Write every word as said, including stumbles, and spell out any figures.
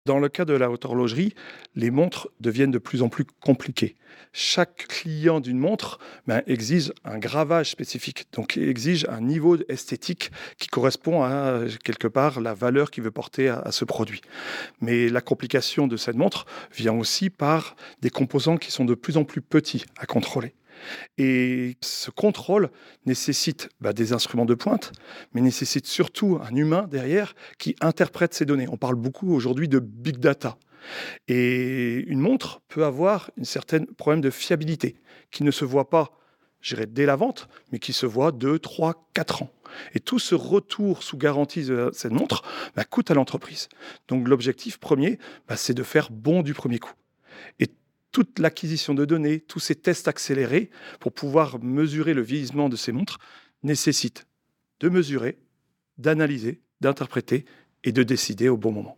Dans le cas de la haute horlogerie, les montres deviennent de plus en plus compliquées. Chaque client d'une montre ben, exige un gravage spécifique, donc exige un niveau esthétique qui correspond à quelque part la valeur qu'il veut porter à, à ce produit. Mais la complication de cette montre vient aussi par des composants qui sont de plus en plus petits à contrôler. Et ce contrôle nécessite bah, des instruments de pointe, mais nécessite surtout un humain derrière qui interprète ces données. On parle beaucoup aujourd'hui de big data. Et une montre peut avoir un certain problème de fiabilité qui ne se voit pas, je dirais, dès la vente, mais qui se voit deux, trois, quatre ans. Et tout ce retour sous garantie de cette montre bah, coûte à l'entreprise. Donc l'objectif premier, bah, c'est de faire bon du premier coup. Et toute l'acquisition de données, tous ces tests accélérés pour pouvoir mesurer le vieillissement de ces montres nécessitent de mesurer, d'analyser, d'interpréter et de décider au bon moment.